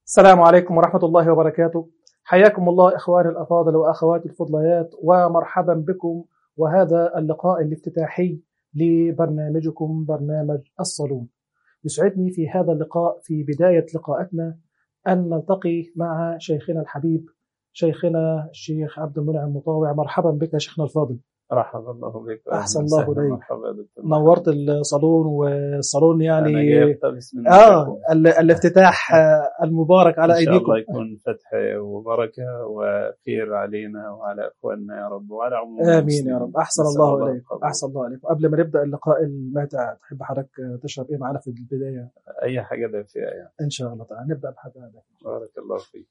السلام عليكم ورحمة الله وبركاته. حياكم الله إخواني الأفاضل وأخواتي الفضليات، ومرحبا بكم. وهذا اللقاء الافتتاحي لبرنامجكم برنامج الصالون. يسعدني في هذا اللقاء في بداية لقاءاتنا أن نلتقي مع شيخنا الحبيب، شيخنا الشيخ عبد المنعم مطاوع. مرحبا بك شيخنا الفاضل. رحب الله بك. أحسن الله إليك. مرحبا دكتور. نورت الصالون، والصالون يعني أنا جاي أقتبس من الافتتاح المبارك على أيديكم. إن شاء الله يكون فتح وبركة وخير علينا وعلى أخواننا يا رب وعلى عموم آمين المسلمين. يا رب. أحسن الله إليك. أحسن الله إليك. قبل ما نبدأ اللقاء الماتع، تحب حضرتك تشرب إيه معنا في البداية؟ أي حاجة دافئة يعني. إن شاء الله تعالى نبدأ بحاجة دافئة. بارك الله فيك.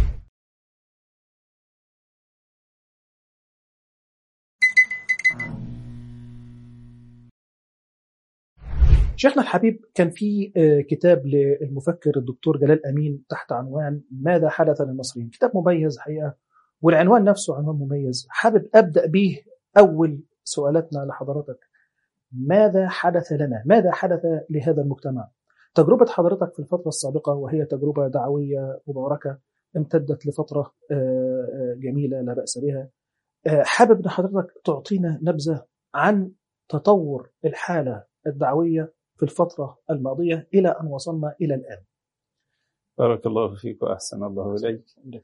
شيخنا الحبيب، كان في كتاب للمفكر الدكتور جلال أمين تحت عنوان ماذا حدث للمصريين. كتاب مميز حقيقة، والعنوان نفسه عنوان مميز. حابب أبدأ به أول سؤالاتنا لحضرتك. ماذا حدث لنا؟ ماذا حدث لهذا المجتمع؟ تجربة حضرتك في الفترة السابقة، وهي تجربة دعوية مباركة امتدت لفترة جميلة لا بأس بها. حابب أن حضرتك تعطينا نبذة عن تطور الحالة الدعوية في الفترة الماضية إلى أن وصلنا إلى الآن. بارك الله فيك وأحسن الله إليك.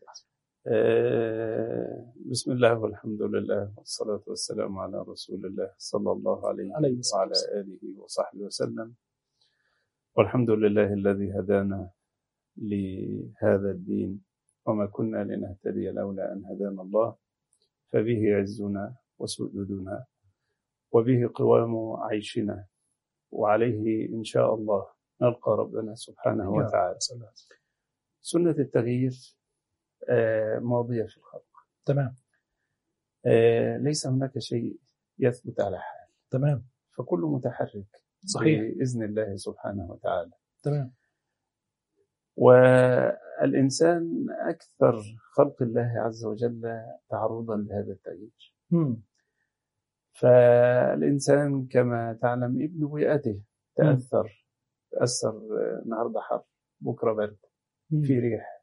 بسم الله والحمد لله والصلاة والسلام على رسول الله صلى الله عليه وعلى آله وصحبه وسلم. والحمد لله الذي هدانا لهذا الدين، وما كنا لنهتدي لولا أن هدانا الله، فبه عزنا وسؤددنا، وبه قوام عيشنا، وعليه إن شاء الله نلقى ربنا سبحانه وتعالى. سنة التغيير ماضية في الخلق. تمام. ليس هناك شيء يثبت على حال. تمام. فكل متحرك. صحيح. بإذن الله سبحانه وتعالى. تمام. والإنسان أكثر خلق الله عز وجل تعرضا لهذا التغيير. فالإنسان كما تعلم ابن بيئته تأثر النهارده حر، بكرة برد، في ريح،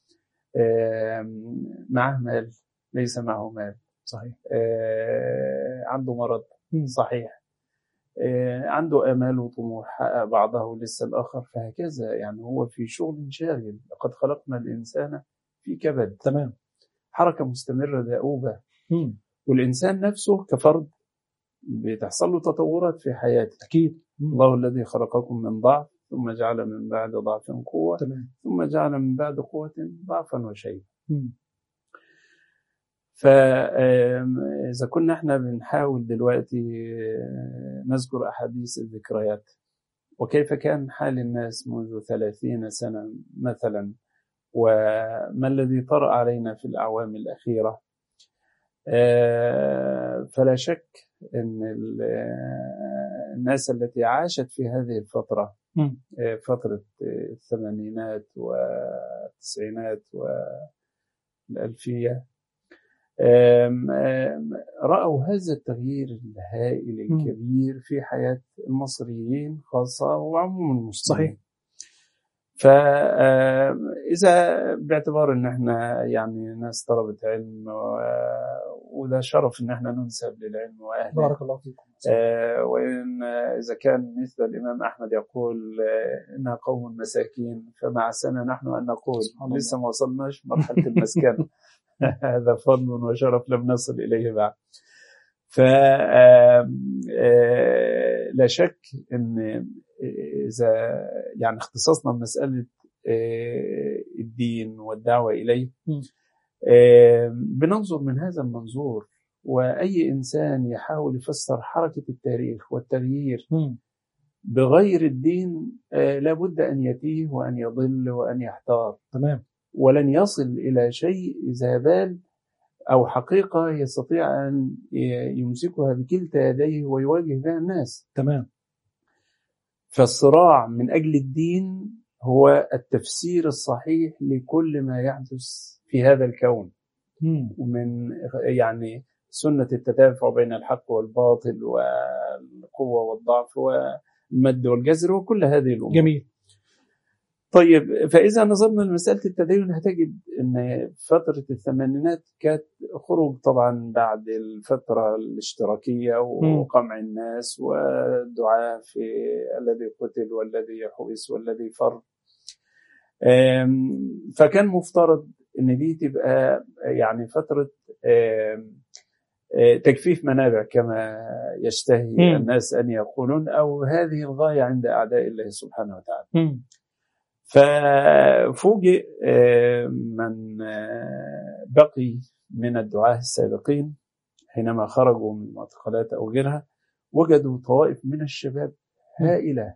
معه مال، ليس معه مال، صحيح، عنده مرض، صحيح، عنده آمال وطموح، حقق بعضه لسه الآخر، فهكذا يعني هو في شغل شاغل. لقد خلقنا الإنسان في كبد. تمام. حركة مستمرة دؤوبة. والإنسان نفسه كفرد بتحصل له تطورات في حياته. أكيد. الله الذي خلقكم من ضعف ثم جعل من بعد ضعف قوة. تمام. ثم جعل من بعد قوة ضعفا وشيبا. فإذا كنا احنا بنحاول دلوقتي نذكر أحاديث الذكريات وكيف كان حال الناس منذ 30 سنة مثلا، وما الذي طرأ علينا في الأعوام الأخيرة، فلا شك أن الناس التي عاشت في هذه الفترة، فترة الثمانينات والتسعينات والألفية، رأوا هذا التغيير الهائل الكبير في حياة المصريين خاصة وعموم المسلمين. صحيح. فإذا باعتبار أن احنا يعني ناس طلبة علم، وده شرف أن احنا ننسب للعلم وأهله. بارك الله فيكم. وإن إذا كان مثل الإمام أحمد يقول إنها قوم مساكين، فمع سنة نحن أن نقول لسه ما وصلناش مرحلة المسكنة. هذا فضل وشرف لم نصل إليه بعد. فلا شك أن إذا يعني اختصاصنا بمسألة الدين والدعوة إليه، بننظر من هذا المنظور. وأي إنسان يحاول يفسر حركة التاريخ والتغيير بغير الدين لابد أن يتيه وأن يضل وأن يحتار. تمام. ولن يصل إلى شيء إذا بال أو حقيقة يستطيع أن يمسكها بكلتا يديه ويواجه بها الناس. تمام. فالصراع من أجل الدين هو التفسير الصحيح لكل ما يحدث في هذا الكون، ومن يعني سنة التدافع بين الحق والباطل والقوة والضعف والمد والجزر وكل هذه الأمور. جميل. طيب، فإذا نظرنا لمسألة التدين هتجد أن فترة الثمانينات كانت خروج طبعا بعد الفترة الاشتراكية وقمع الناس والدعاء في الذي قتل والذي حبس والذي فر. فكان مفترض أن دي تبقى يعني فترة تجفيف منابع كما يشتهي الناس أن يقولون، أو هذه الغاية عند أعداء الله سبحانه وتعالى. ففوجئ من بقي من الدعاة السابقين حينما خرجوا من معتقلات أو غيرها، وجدوا طوائف من الشباب هائلة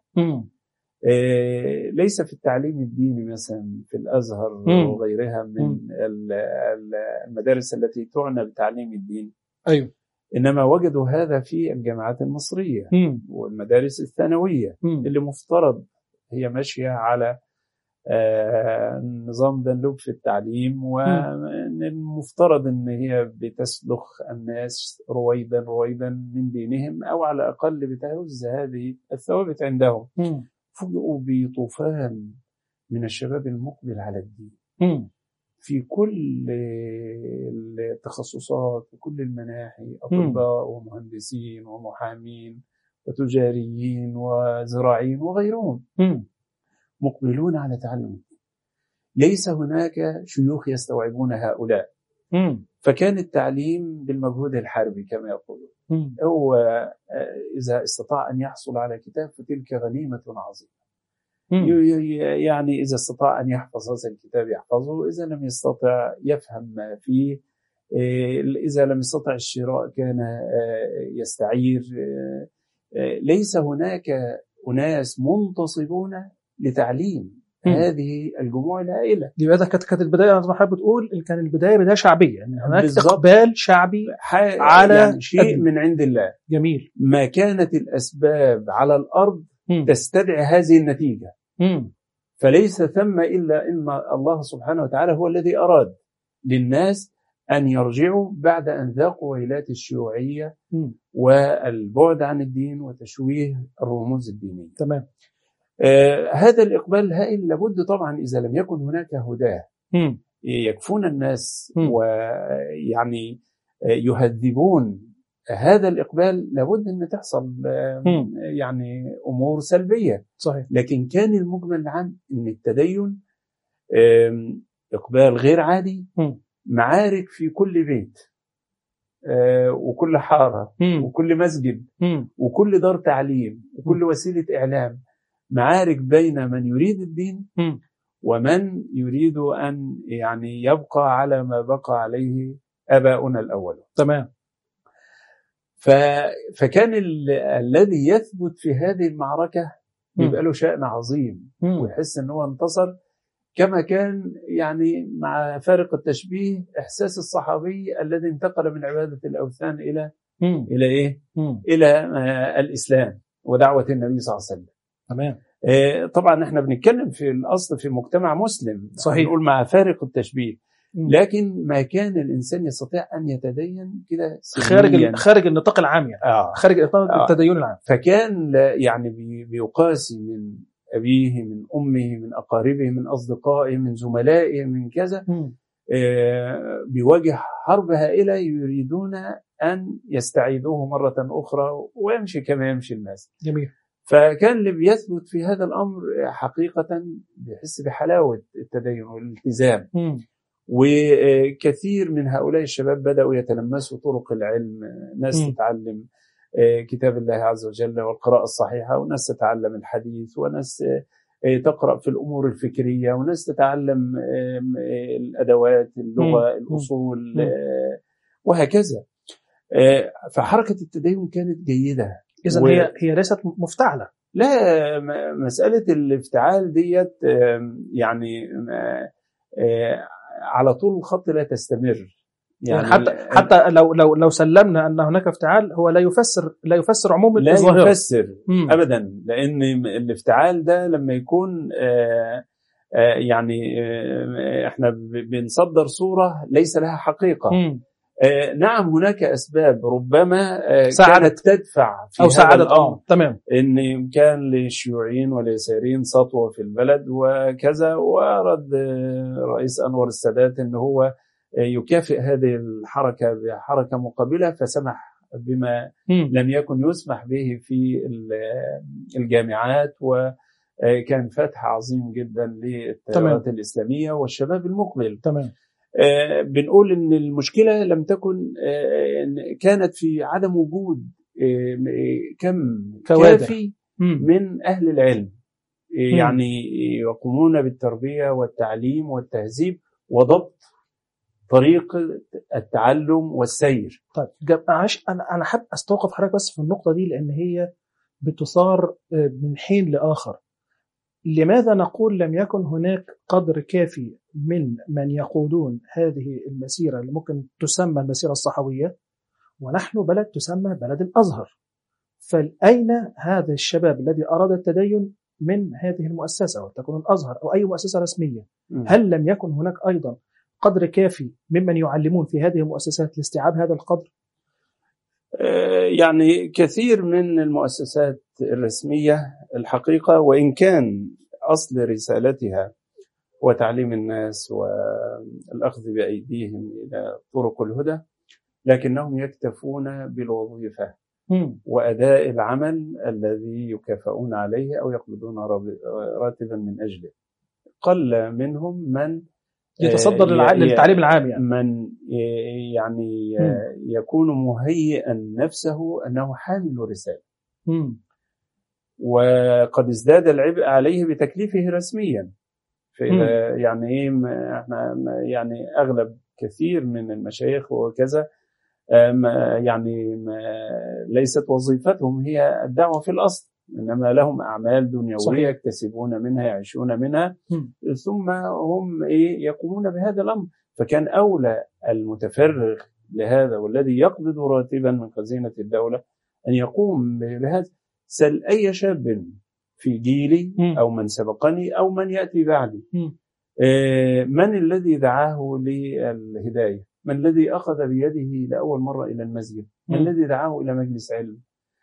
ليس في التعليم الديني مثلا في الأزهر وغيرها من المدارس التي تعنى بتعليم الدين، أيوه، إنما وجدوا هذا في الجامعات المصرية والمدارس الثانوية اللي مفترض هي ماشية على نظام دنلوب في التعليم، والمفترض ان هي بتسلخ الناس رويدا رويدا من دينهم، او على الاقل بتهز هذه الثوابت عندهم. فوجئوا بطوفان من الشباب المقبل على الدين في كل التخصصات وكل المناحي، اطباء ومهندسين ومحامين وتجاريين وزراعيين وغيرهم، مقبلون على تعلم. ليس هناك شيوخ يستوعبون هؤلاء. فكان التعليم بالمجهود الحربي كما يقولون. هو إذا استطاع أن يحصل على كتاب فتلك غنيمة عظيمة. يعني إذا استطاع أن يحفظ هذا الكتاب يحفظه، إذا لم يستطع يفهم ما فيه، إذا لم يستطع الشراء كان يستعير. ليس هناك أناس منتصبون لتعليم هذه الجموع الهائلة. لماذا كانت البداية زي ما حضرتك بتقول كان البداية بداية شعبية، يعني هناك إقبال شعبي على يعني شيء من عند الله. جميل. ما كانت الأسباب على الأرض تستدعي هذه النتيجة. فليس ثم إلا إن الله سبحانه وتعالى هو الذي أراد للناس أن يرجعوا بعد أن ذاقوا ويلات الشيوعية والبعد عن الدين وتشويه الرموز الدينية. تمام. هذا الإقبال الهائل لابد طبعا إذا لم يكن هناك هداه يكفون الناس ويعني يهذبون هذا الإقبال، لابد أن تحصل يعني أمور سلبية. صحيح. لكن كان المجمل العام أن التدين إقبال غير عادي، معارك في كل بيت وكل حارة وكل مسجد وكل دار تعليم وكل وسيلة إعلام، معارك بين من يريد الدين ومن يريد أن يعني يبقى على ما بقى عليه آباؤنا الأول. تمام. فكان الذي يثبت في هذه المعركة يبقى له شأن عظيم ويحس أنه انتصر، كما كان يعني مع فارق التشبيه إحساس الصحابي الذي انتقل من عبادة الأوثان إلى إيه؟ إلى الإسلام ودعوة النبي صلى الله عليه وسلم. تمام. طبعا احنا بنتكلم في الأصل في مجتمع مسلم، صحيح، نقول مع فارق التشبيه، لكن ما كان الإنسان يستطيع أن يتدين كده خارج النطاق العام، يعني خارج نطاق التدين العام. فكان يعني بيقاسي من أبيه، من أمه، من أقاربه، من أصدقائه، من زملائه، من كذا، بيواجه حرب هائلة يريدون أن يستعيدوه مرة أخرى ويمشي كما يمشي الناس. جميل. فكان اللي بيثبت في هذا الأمر حقيقة بيحس بحلاوة التدين والالتزام. وكثير من هؤلاء الشباب بدأوا يتلمسوا طرق العلم، ناس تتعلم كتاب الله عز وجل والقراءة الصحيحة، وناس تتعلم الحديث، وناس تقرأ في الأمور الفكرية، وناس تتعلم الأدوات، اللغة، الأصول، وهكذا. فحركة التدين كانت جيدة. إذن هي ليست مفتعلة. لا، مسألة الافتعال ديت يعني على طول الخط لا تستمر. يعني حتى لو سلمنا أن هناك افتعال، هو لا يفسر عموم الظاهرة. لا يفسر أبدا، لأن الافتعال ده لما يكون يعني احنا بنصدر صورة ليس لها حقيقة. نعم هناك أسباب ربما كانت تدفع في أو ساعدت تمام إن كان للشيوعيين واليساريين سطوة في البلد وكذا، وأراد رئيس أنور السادات إن هو يكافئ هذه الحركة بحركة مقابلة، فسمح بما لم يكن يسمح به في الجامعات، وكان فتح عظيم جدا للتيارات الإسلامية والشباب المقبل. تمام. بنقول إن المشكلة لم تكن كانت في عدم وجود كم كافي من أهل العلم يعني يقومون بالتربية والتعليم والتهذيب وضبط طريق التعلم والسير. طيب أنا حابب أستوقف حضرتك بس في النقطة دي، لأن هي بتثار من حين لآخر. لماذا نقول لم يكن هناك قدر كافي من يقودون هذه المسيرة اللي ممكن تسمى المسيرة الصحوية، ونحن بلد تسمى بلد الأزهر؟ فأين هذا الشباب الذي أراد التدين من هذه المؤسسة، وتكون الأزهر أو أي مؤسسة رسمية؟ هل لم يكن هناك أيضا قدر كافي ممن يعلمون في هذه المؤسسات لاستيعاب هذا القدر؟ يعني كثير من المؤسسات الرسمية الحقيقة، وإن كان أصل رسالتها وتعليم الناس والأخذ بأيديهم إلى طرق الهدى، لكنهم يكتفون بالوظيفة وأداء العمل الذي يكافئون عليه أو يقبضون راتبا من أجله. قل منهم من يتصدر للتعليم العام، يعني من يعني يكون مهيئا نفسه أنه حامل رسالة، وقد ازداد العبء عليه بتكليفه رسميا. فإذا يعني احنا يعني أغلب كثير من المشايخ وكذا يعني ليست وظيفتهم هي الدعوة في الأصل، إنما لهم أعمال دنيوية يكتسبون منها يعيشون منها، ثم هم يقومون بهذا الأمر. فكان أولى المتفرغ لهذا والذي يقبض راتبا من خزينة الدولة أن يقوم بهذا. سل أي شاب في جيلي أو من سبقني أو من يأتي بعدي، من الذي دعاه للهداية؟ من الذي أخذ بيده لأول مرة إلى المسجد؟ من الذي دعاه إلى مجلس علم؟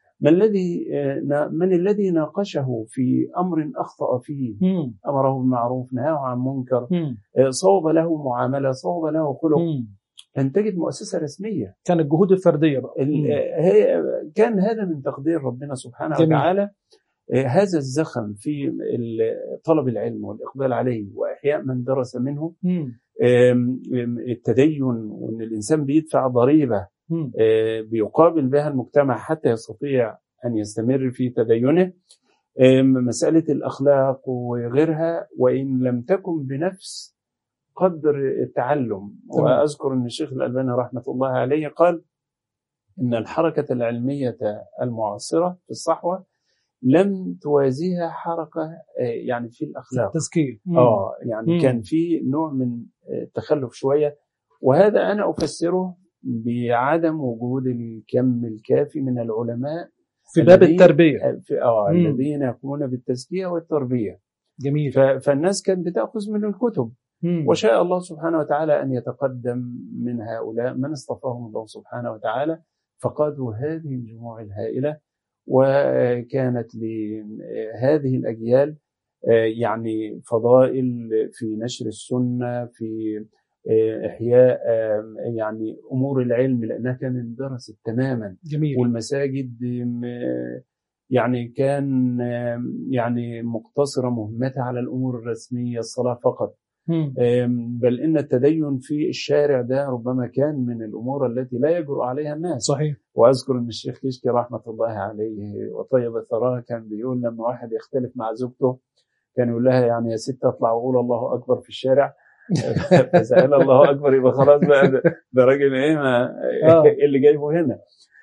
من الذي ناقشه في أمر أخطأ فيه؟ أمره بالمعروف نهاه عن منكر، صوب له معاملة، صوب له خلق. لن تجد مؤسسة رسمية. كان الجهود الفردية بقى. كان هذا من تقدير ربنا سبحانه وتعالى. هذا الزخم في طلب العلم والإقبال عليه وإحياء من درس منه، التدين، وأن الإنسان بيدفع ضريبة بيقابل بها المجتمع حتى يستطيع أن يستمر في تدينه، مسألة الأخلاق وغيرها، وإن لم تكن بنفس قدر التعلم. وأذكر أن الشيخ الألباني رحمة الله عليه قال إن الحركة العلمية المعاصرة في الصحوة لم توازيها حركة يعني في الأخلاق التزكية. يعني كان في نوع من التخلف شوية، وهذا أنا أفسره بعدم وجود الكم الكافي من العلماء في باب التربية الذين يقومون بالتزكية والتربية. جميل. فالناس كانت بتأخذ من الكتب، وشاء الله سبحانه وتعالى أن يتقدم من هؤلاء من اصطفاهم الله سبحانه وتعالى، فقادوا هذه الجموع الهائلة، وكانت لهذه الأجيال يعني فضائل في نشر السنة، في إحياء يعني أمور العلم، لأنها كانت درست تماما. جميل. والمساجد يعني كان يعني مقتصرة مهمتها على الأمور الرسمية، الصلاة فقط. بل إن التدين في الشارع ده ربما كان من الأمور التي لا يجرؤ عليها الناس. صحيح. وأذكر أن الشيخ كشكي رحمة الله عليه وطيب ثراه كان بيقول لما واحد يختلف مع زوجته كان يقول لها يعني يا ست اطلع وقول الله أكبر في الشارع، فسأل الله أكبر يبقى خلاص بقى ده راجل إيه اللي جايبه هنا.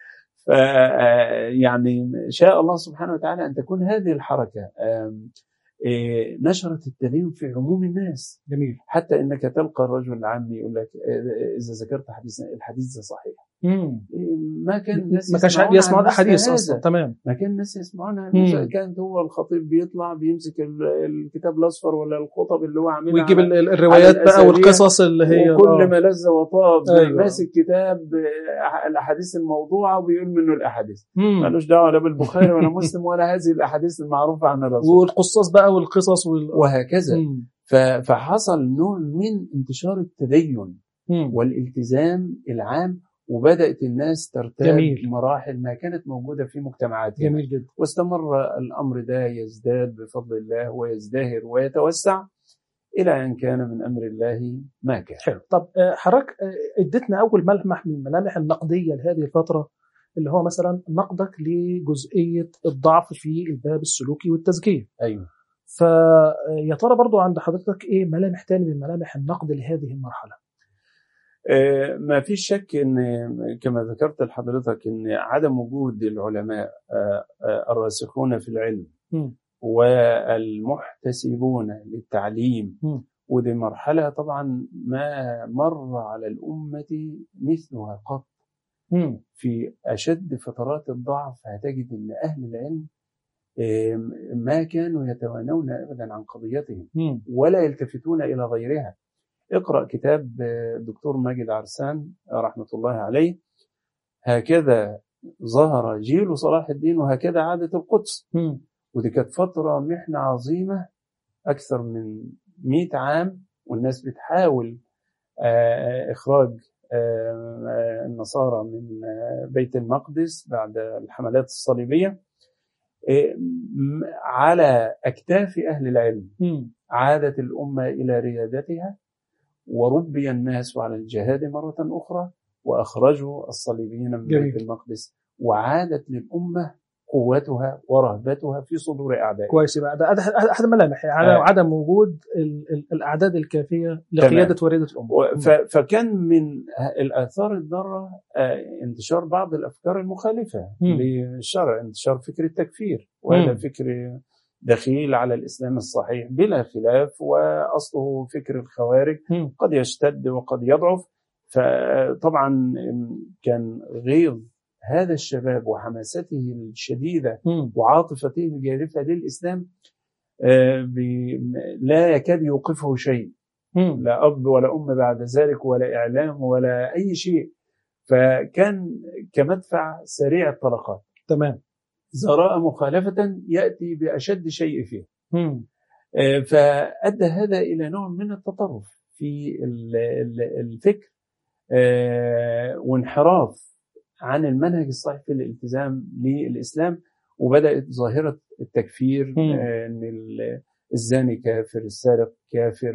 يعني شاء الله سبحانه وتعالى أن تكون هذه الحركة نشرت التدين في عموم الناس. جميل. حتى إنك تلقى الرجل العامي يقول لك إذا ذكرت الحديث ده صحيح، ما كان الناس ما كانش حد يسمعون الاحاديث اصلا. تمام. ما كان الناس يسمعونها. كان هو الخطيب بيطلع بيمسك الكتاب الاصفر ولا الخطب اللي هو عاملها ويجيب الروايات بقى والقصص اللي هي وكل ما لذ وطاب. أيوة. ماسك كتاب الاحاديث الموضوعه وبيقول منه الاحاديث مالوش دعوه لا بالبخاري ولا مسلم ولا هذه الاحاديث المعروفه عن الرسول والقصص بقى والقصص وهكذا. فحصل نوع من انتشار التدين والالتزام العام، وبدأت الناس ترتاب مراحل ما كانت موجودة في مجتمعاتها. جميل جدا. واستمر الأمر ده يزداد بفضل الله ويزدهر ويتوسع إلى أن كان من أمر الله ما كان. حلو. طب حضرتك اديتنا أول ملمح من الملامح النقدية لهذه الفترة، اللي هو مثلا نقدك لجزئية الضعف في الباب السلوكي والتزكية. أيوه. فيا ترى برضو عند حضرتك إيه ملامح تاني من ملامح النقد لهذه المرحلة؟ ما فيش شك ان كما ذكرت لحضرتك ان عدم وجود العلماء الراسخون في العلم والمحتسبون للتعليم، ودي مرحلة طبعا ما مر على الأمة مثلها قط. في أشد فترات الضعف هتجد ان أهل العلم ما كانوا يتوانون أبدا عن قضيتهم ولا يلتفتون إلى غيرها. اقرأ كتاب الدكتور ماجد عرسان رحمة الله عليه، هكذا ظهر جيل صلاح الدين وهكذا عادت القدس. ودي كانت فترة محنة عظيمة أكثر من 100 عام، والناس بتحاول إخراج النصارى من بيت المقدس بعد الحملات الصليبية على أكتاف أهل العلم. عادت الأمة إلى ريادتها وربي الناس على الجهاد مرة أخرى، وأخرجوا الصليبيين من بيت المقدس، وعادت للأمة قوتها ورهبتها في صدور أعدائها. كويس. بقى ده أحد الملامح عدم وجود الأعداد الكافية لقيادة وريادة الأمة. فكان من الآثار الضارة انتشار بعض الأفكار المخالفة للشرع، انتشار فكر التكفير، وهذا فكر دخيل على الإسلام الصحيح بلا خلاف، وأصله فكر الخوارج قد يشتد وقد يضعف. فطبعا كان غيظ هذا الشباب وحماسته الشديدة وعاطفته الجارفة للإسلام لا يكاد يوقفه شيء، لا أب ولا أم بعد ذلك ولا إعلام ولا أي شيء. فكان كمدفع سريع الطلقات. تمام. إذا رأى مخالفة يأتي بأشد شيء فيه. فأدى هذا إلى نوع من التطرف في الفكر وانحراف عن المنهج الصحيح في الالتزام للإسلام، وبدأت ظاهرة التكفير، أن الزاني كافر، السارق كافر،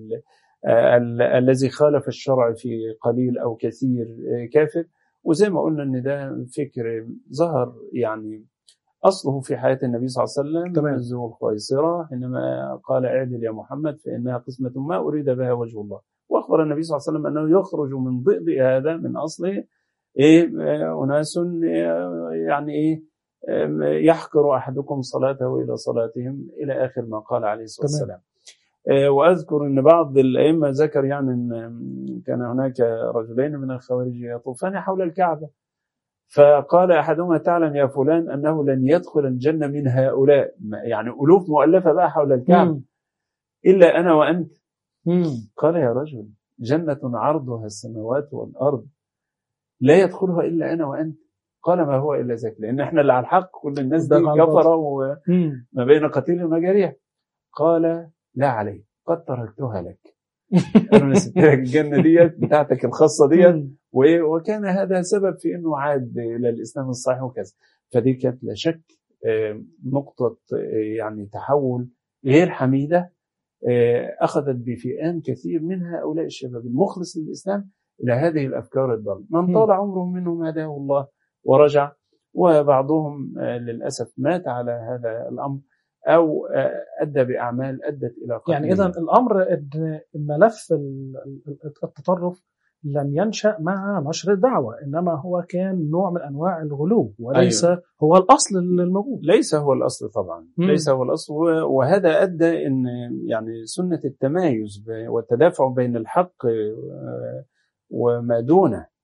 الذي خالف الشرع في قليل أو كثير كافر. وزي ما قلنا أن ده فكر ظهر يعني أصله في حياة النبي صلى الله عليه وسلم منذ الخويصرة حينما قال اعدل يا محمد فإنها قسمة ما أريد بها وجه الله. وأخبر النبي صلى الله عليه وسلم أنه يخرج من ضئض هذا من أصله أناس يعني يحقر أحدكم صلاته إلى صلاتهم إلى آخر ما قال عليه الصلاة والسلام. وأذكر أن بعض الأئمة ذكر يعني أن كان هناك رجلين من الخوارج يطوفان حول الكعبة، فقال أحدهما تعلم يا فلان أنه لن يدخل الجنة من هؤلاء، يعني ألوف مؤلفة بقى حول الكعبة، إلا أنا وأنت. قال يا رجل جنة عرضها السماوات والأرض لا يدخلها إلا أنا وأنت. قال ما هو إلا ذاك، لأن إحنا اللي على الحق، كل الناس دي كفرة وما بين قتيل ومجاريح. قال لا عليه قد تركتها لك، أنا سبت لك الجنة ديت بتاعتك الخاصة ديت. وكان هذا سبب في أنه عاد إلى الإسلام الصحيح وكذا. فدي كانت لا شك نقطة يعني تحول غير حميدة أخذت بفئام كثير من هؤلاء الشباب المخلص للإسلام إلى هذه الأفكار الضالة. من طال عمره منهم هداه الله ورجع، وبعضهم للأسف مات على هذا الأمر أو أدى بأعمال أدت إلى قتل. يعني إذن الأمر إن ملف التطرف لم ينشأ مع نشر الدعوة، إنما هو كان نوع من أنواع الغلو، وليس هو الأصل الموجود. ليس هو الأصل طبعا. ليس هو الأصل، وهذا أدى إن يعني سنة التمايز والتدافع بين الحق وما دونه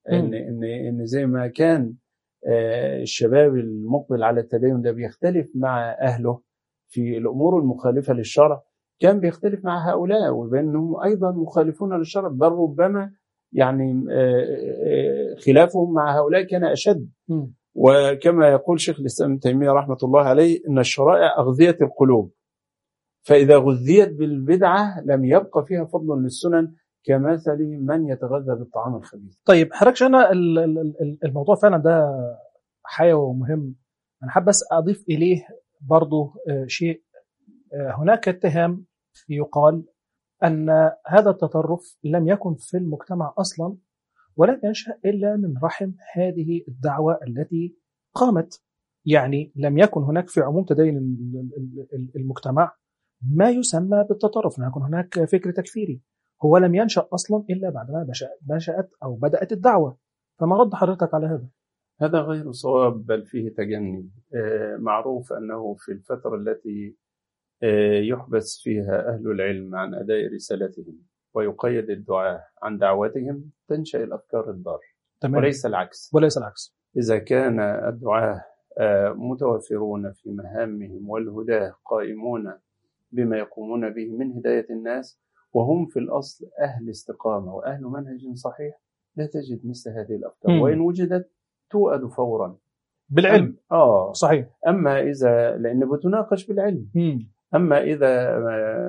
إن زي ما كان الشباب المقبل على التدين ده بيختلف مع أهله في الأمور المخالفة للشرع، كان بيختلف مع هؤلاء، وبأنهم أيضا مخالفون للشرع، بل ربما يعني خلافهم مع هؤلاء كان أشد. وكما يقول شيخ الإسلام ابن تيمية رحمة الله عليه إن الشرائع أغذية القلوب، فإذا غذيت بالبدعة لم يبقى فيها فضل للسنن كمثل من يتغذى بالطعام الخبيث. طيب حضرتك، أنا الموضوع فعلا ده حيوي ومهم. أنا حابب بس أضيف إليه برضو شيء. هناك اتهام يقال أن هذا التطرف لم يكن في المجتمع أصلا، ولم ينشأ إلا من رحم هذه الدعوة التي قامت. يعني لم يكن هناك في عموم تدين المجتمع ما يسمى بالتطرف، لم يكن هناك فكر تكفيري. هو لم ينشأ أصلا إلا بعدما نشأت أو بدأت الدعوة. فما رد حضرتك على هذا؟ هذا غير صواب، بل فيه تجني. معروف أنه في الفترة التي يحبس فيها أهل العلم عن أداء رسالتهم ويقيد الدعاة عن دعوتهم تنشأ الأفكار الضارة، وليس العكس. إذا كان الدعاة متوفرون في مهامهم والهداة قائمون بما يقومون به من هداية الناس، وهم في الأصل أهل استقامة وأهل منهج صحيح، لا تجد مثل هذه الأفكار. وإن وجدت توأد فورا بالعلم. صحيح. أما إذا لأن بتناقش بالعلم. أما إذا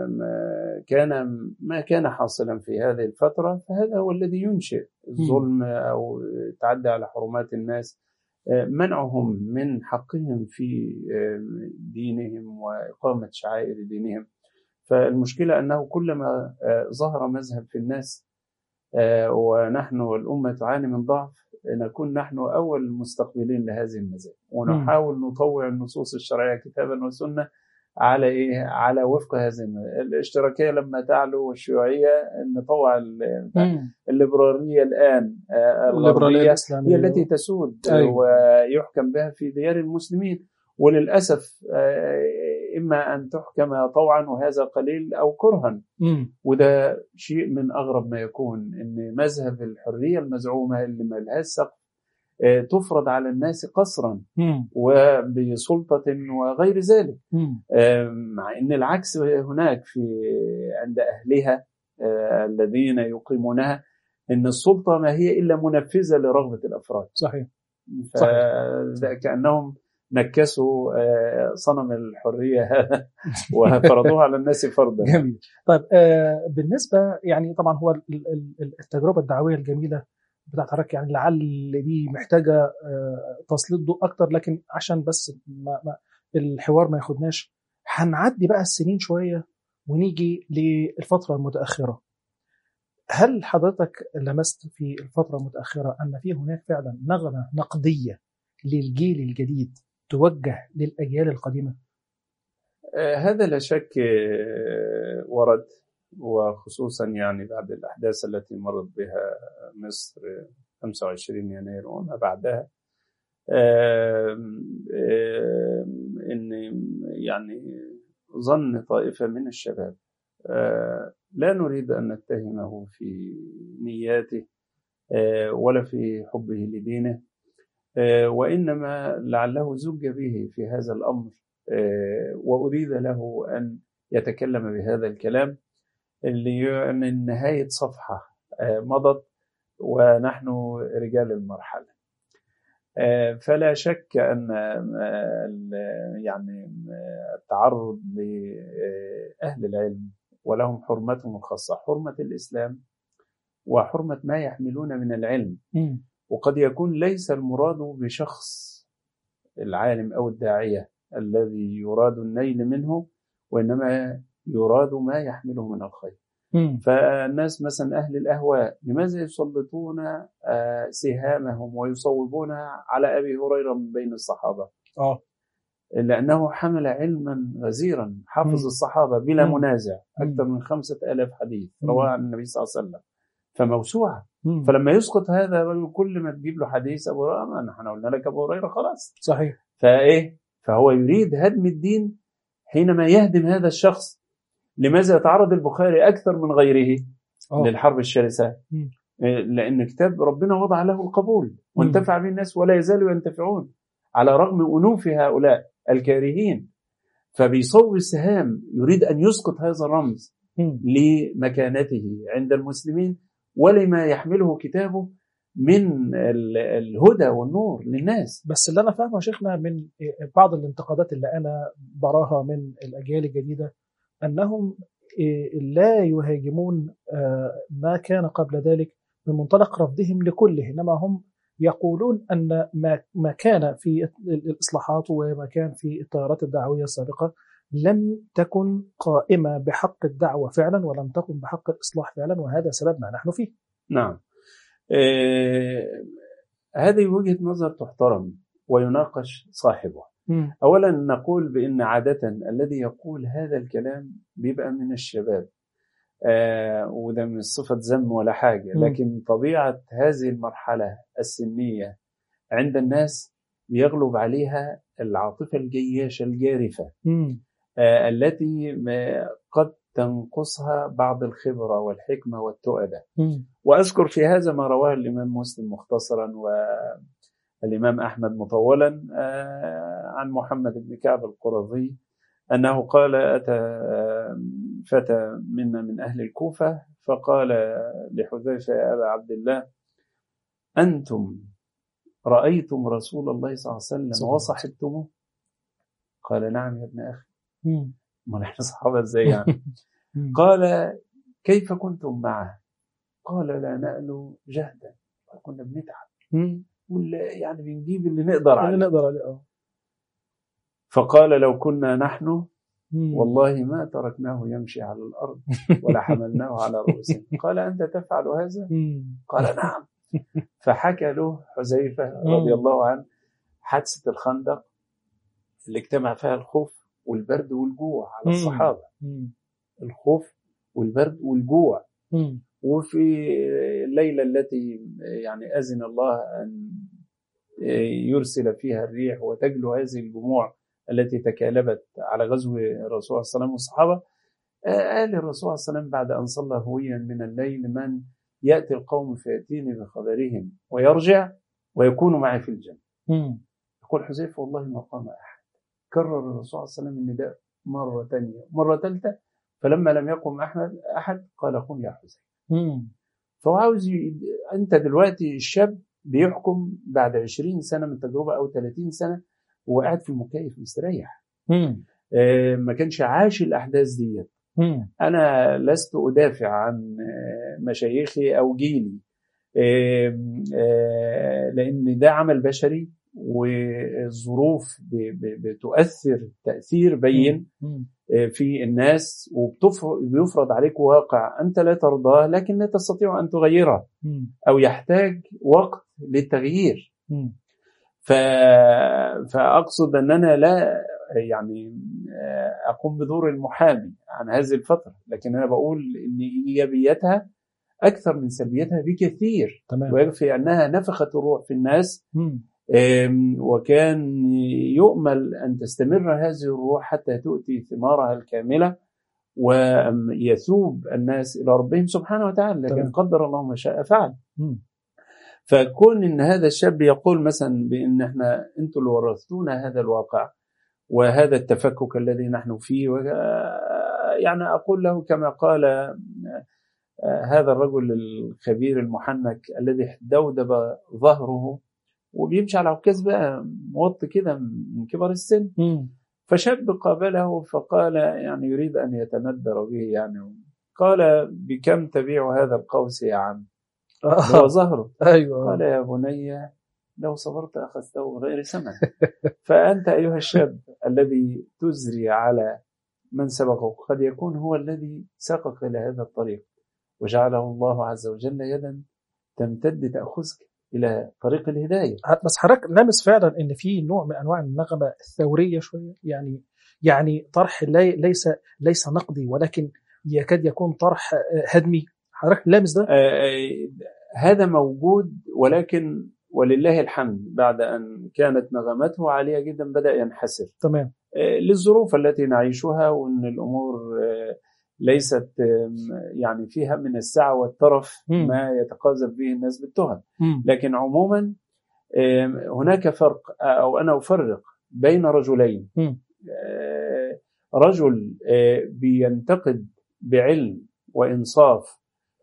ما كان حاصلا في هذه الفترة، فهذا هو الذي ينشئ الظلم أو تعدى على حرمات الناس، منعهم من حقهم في دينهم وإقامة شعائر دينهم. فالمشكلة أنه كلما ظهر مذهب في الناس ونحن الأمة تعاني من ضعف، نكون نحن أول المستقبلين لهذه المذاهب، ونحاول نطوع النصوص الشرعية كتابا وسنة على وفق هذه الاشتراكية لما تعلو، والشيوعية نطوع الليبرالية الآن الغربية هي التي تسود. أيوة. ويحكم بها في ديار المسلمين، وللأسف إما أن تحكم طوعا وهذا قليل أو كرها. وده شيء من أغرب ما يكون، إن مذهب الحرية المزعومة اللي ما لهاش سقف تفرض على الناس قسرا وبسلطة وغير ذلك، مع أن العكس هناك عند أهلها الذين يقيمونها، أن السلطة ما هي إلا منفذة لرغبة الأفراد. صحيح. كأنهم نكسوا صنم الحرية هذا وفرضوها على الناس فرضا. جميل. طيب بالنسبة يعني طبعا هو التجربة الدعوية الجميلة بتاعت حضرتك، يعني لعل دي محتاجة تسليط ضوء أكتر، لكن عشان بس الحوار ما ياخدناش، هنعدي بقى السنين شوية ونيجي للفترة المتأخرة. هل حضرتك لمست في الفترة المتأخرة أن في هناك فعلا نغمة نقدية للجيل الجديد توجه للأجيال القديمة؟ هذا لا شك ورد، وخصوصا يعني بعد الأحداث التي مرت بها مصر 25 يناير وما بعدها، إن يعني ظن طائفة من الشباب، لا نريد أن نتهمه في نياته ولا في حبه لدينه، وإنما لعله زج به في هذا الأمر وأريد له أن يتكلم بهذا الكلام اللي من نهاية صفحة مضت ونحن رجال المرحلة. فلا شك أن يعني التعرض لأهل العلم ولهم حرمتهم الخاصة، حرمة الإسلام وحرمة ما يحملون من العلم، وقد يكون ليس المراد بشخص العالم أو الداعية الذي يراد النيل منه، وإنما يراد ما يحمله من الخير. فالناس مثلا أهل الأهواء لماذا يسلطون سهامهم ويصوبونها على أبي هريرة من بين الصحابة؟ لأنه حمل علما غزيرا، حافظ الصحابة بلا منازع، أكثر من 5000 حديث رواه عن النبي صلى الله عليه وسلم، فموسوعة. فلما يسقط هذا الرجل كل ما تجيب له حديث أبو هريرة، نحن قلنا لك أبو هريرة خلاص. صحيح. فهو يريد هدم الدين حينما يهدم هذا الشخص. لماذا يتعرض البخاري أكثر من غيره للحرب الشرسة؟ لأن كتاب ربنا وضع له القبول وانتفع به الناس ولا يزالوا ينتفعون على رغم أنوف هؤلاء الكارهين. فبيصوب السهام يريد أن يسقط هذا الرمز لمكانته عند المسلمين ولما يحمله كتابه من الهدى والنور للناس. بس اللي أنا فاهمه يا شيخنا من بعض الانتقادات اللي أنا براها من الأجيال الجديدة أنهم لا يهاجمون ما كان قبل ذلك من منطلق رفضهم لكله، إنما هم يقولون أن ما كان في الإصلاحات وما كان في التيارات الدعوية السابقة لم تكن قائمة بحق الدعوة فعلا ولم تكن بحق الإصلاح فعلا، وهذا سبب ما نحن فيه. نعم. هذه وجهة نظر تحترم ويناقش صاحبه. أولا نقول بأن عادة الذي يقول هذا الكلام بيبقى من الشباب، وده من صفة ذم ولا حاجة، لكن طبيعة هذه المرحلة السنية عند الناس بيغلب عليها العاطفة الجياشة الجارفة التي قد تنقصها بعض الخبرة والحكمة والتؤدة. وأذكر في هذا ما رواه الإمام مسلم مختصرا والإمام أحمد مطولا عن محمد بن كعب القرظي أنه قال: أتى فتى منا من أهل الكوفة فقال لحذيفة: يا أبا عبد الله، أنتم رأيتم رسول الله صلى الله عليه وسلم وصحبتموه؟ قال: نعم يا ابن أخي. ما نحن صحابة ازاي يعني؟ قال: كيف كنتم معه؟ قال: لا نألو جهدا، كنا بنتعب يعني بنجيب اللي نقدر عليه. فقال: لو كنا نحن والله ما تركناه يمشي على الأرض ولا حملناه على رؤوسنا. قال: أنت تفعل هذا؟ قال: نعم. فحكى له حذيفة رضي الله عنه حادثة الخندق اللي اجتمع فيها الخوف والبرد والجوع على الصحابة. الخوف والبرد والجوع. وفي الليلة التي يعني أذن الله أن يرسل فيها الريح وتجلو هذه الجموع التي تكالبت على غزو الرسول صلى الله عليه وسلم والصحابة، قال الرسول صلى الله عليه وسلم بعد أن صلى هويا من الليل: من يأتي القوم فيأتيني بخبرهم ويرجع ويكون معي في الجنة. يقول حذيفة: والله ما قام أحد. كرر الرسول صلى الله عليه وسلم النداء مرة ثانية مرة ثالثة، فلما لم يقم أحد قال: قم يا حذيفة. فهو عاوز أنت دلوقتي الشاب بيحكم بعد 20 سنة من تجربة أو 30 سنة وقاعد في المكيف مستريح. ما كانش عاش الأحداث دي. أنا لست أدافع عن مشايخي أو جيلي، لأن ده عمل بشري والظروف بتؤثر تأثير بين في الناس وبيفرض عليك واقع أنت لا ترضاه لكن لا تستطيع أن تغيره أو يحتاج وقت للتغيير. فأقصد أن أنا لا يعني أقوم بدور المحامي عن هذه الفترة، لكن أنا بقول إن إيجابيتها أكثر من سلبيتها بكثير. ويكفي أنها نفخت الروح في الناس، وكان يؤمل أن تستمر هذه الروح حتى تؤتي ثمارها الكاملة ويثوب الناس إلى ربهم سبحانه وتعالى، لكن قدر الله ما شاء فعل. فكون إن هذا الشاب يقول مثلا بأن احنا أنتوا اللي ورثتونا هذا الواقع وهذا التفكك الذي نحن فيه، يعني أقول له كما قال هذا الرجل الخبير المحنك الذي دودب ظهره وبيمشي على عكاز بقى موطي كده من كبر السن، فشاب قابله فقال يعني يريد أن يتندر به، يعني قال: بكم تبيع هذا القوس يا عم؟ هو ظهره. أيوة. قال: يا بني لو صبرت أخذته بغير ثمن. فأنت أيها الشاب الذي تزري على من سبقك قد يكون هو الذي ساقك إلى هذا الطريق، وجعله الله عز وجل يدا تمتد تأخذك إلى طريق الهداية. بس حضرتك لامس فعلا إن في نوع من أنواع النغمة الثورية شوية، يعني طرح ليس نقدي ولكن يكاد يكون طرح هدمي. حضرتك لامس ده؟ هذا موجود، ولكن ولله الحمد بعد أن كانت نغمته عالية جدا بدأ ينحسر. تمام. للظروف التي نعيشها، وأن الأمور ليست يعني فيها من السعة والترف ما يتقاذف به الناس بالتهم. لكن عموما هناك فرق، أو أنا أفرق بين رجلين. رجل بينتقد بعلم وإنصاف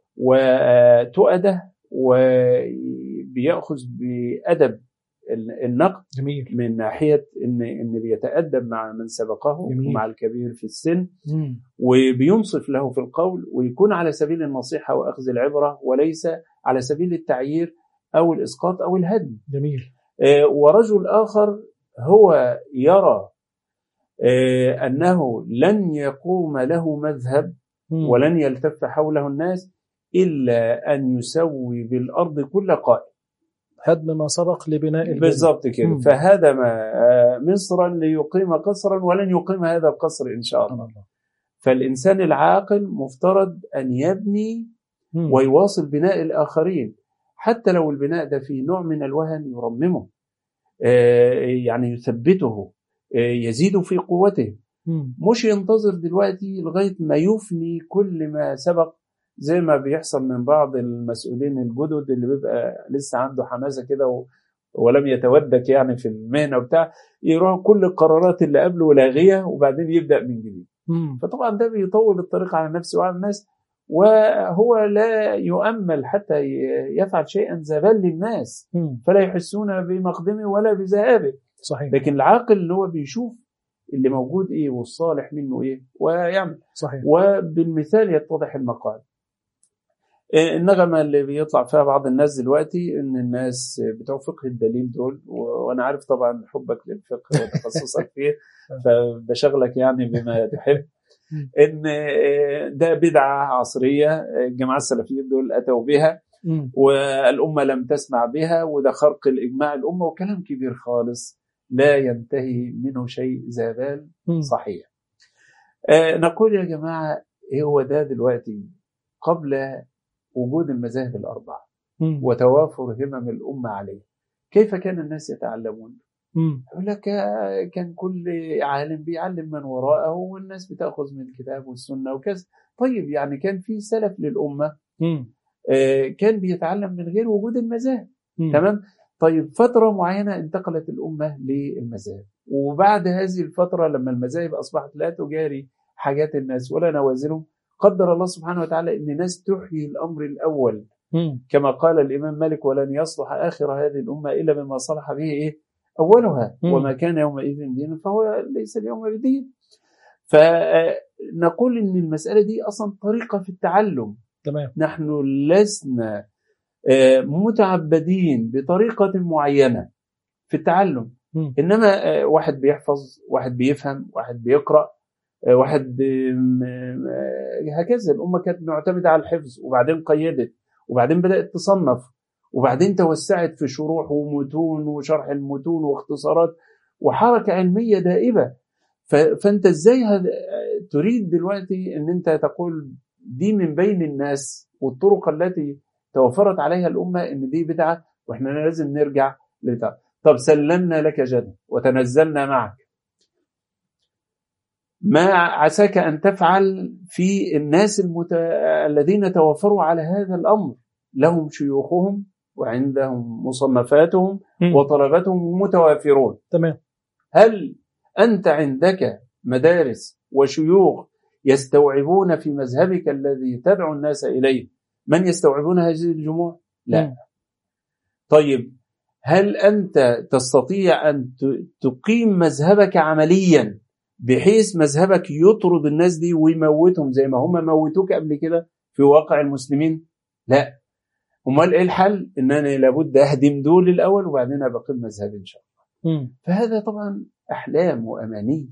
وتؤدة وبيأخذ بأدب النقد، جميل. من ناحية إن بيتأدب مع من سبقه، جميل. ومع الكبير في السن، وبينصف له في القول، ويكون على سبيل النصيحة وأخذ العبرة، وليس على سبيل التعيير أو الإسقاط أو الهدم. جميل. ورجل آخر هو يرى أنه لن يقوم له مذهب ولن يلتف حوله الناس إلا أن يسوي بالأرض كل قائم، هدم ما سبق لبناء بالضبط كده. فهدم مصرا ليقيم قصرا ولن يقيم هذا القصر إن شاء الله. فالإنسان العاقل مفترض أن يبني ويواصل بناء الآخرين، حتى لو البناء ده فيه نوع من الوهن يرممه، يعني يثبته، يزيد في قوته، مش ينتظر دلوقتي لغاية ما يفني كل ما سبق، زي ما بيحصل من بعض المسؤولين الجدد اللي بيبقى لسه عنده حماسة كده ولم يتودك يعني في المهنة وبتاع، يروح كل القرارات اللي قبله لاغية وبعدين يبدأ من جديد. فطبعا ده بيطول الطريق على نفسه وعلى الناس، وهو لا يؤمل حتى يفعل شيئا زبال للناس فلا يحسون بمقدمه ولا بذهابه. صحيح. لكن العاقل اللي هو بيشوف اللي موجود ايه والصالح منه ايه ويعمل. صحيح. وبالمثال يتضح المقال. النغمة اللي بيطلع فيها بعض الناس دلوقتي ان الناس بتوع فقه الدليل دول، وانا عارف طبعا حبك للفقه وتخصصك فيه فبشغلك يعني بما تحب، ان ده بدعة عصرية الجماعة السلفيين دول اتوا بها والامة لم تسمع بها، وده خرق الاجماع الامة، وكلام كبير خالص لا ينتهي منه شيء زبال. صحيح. نقول يا جماعة هو ده دلوقتي قبل وجود المذاهب الأربعة وتوافر همم الأمة عليه، كيف كان الناس يتعلمون؟ يقول لك كان كل عالم بيعلم من وراءه والناس بتأخذ من الكتاب والسنة وكذا. طيب يعني كان في سلف للأمة كان بيتعلم من غير وجود المذاهب. تمام. طيب فترة معينة انتقلت الأمة للمذاهب، وبعد هذه الفترة لما المذاهب أصبحت لا تجاري حاجات الناس ولا نوازلهم، قدر الله سبحانه وتعالى ان الناس تحيي الامر الاول، كما قال الامام مالك: ولن يصلح اخر هذه الامه الا بما صلح به ايه اولها، وما كان يومئذ دين فهو ليس اليوم بدين. فنقول ان المساله دي اصلا طريقه في التعلم. تمام. نحن لسنا متعبدين بطريقه معينه في التعلم، انما واحد بيحفظ، واحد بيفهم، واحد بيقرا، واحد هكذا. الأمة كانت معتمدة على الحفظ، وبعدين قيدت، وبعدين بدأت تصنف، وبعدين توسعت في شروح ومتون وشرح المتون واختصارات وحركة علمية دائبة. فأنت ازاي تريد دلوقتي أن أنت تقول دي من بين الناس والطرق التي توفرت عليها الأمة أن دي بدعة وإحنا لازم نرجع لبدعة؟ طب سلمنا لك جدا وتنزلنا معك، ما عساك أن تفعل في الناس الذين توفروا على هذا الأمر؟ لهم شيوخهم وعندهم مصنفاتهم وطلبتهم متوافرون. تمام. هل أنت عندك مدارس وشيوخ يستوعبون في مذهبك الذي تدعو الناس إليه من يستوعبون هذه الجموع؟ لا. طيب هل أنت تستطيع أن تقيم مذهبك عمليا بحيث مذهبك يطرد الناس دي ويموتهم زي ما هم موتوك قبل كده في واقع المسلمين؟ لا. امال ايه الحل؟ ان انا لابد اهدم دول الاول وبعدين ابقى مذهبي ان شاء الله. فهذا طبعا احلام واماني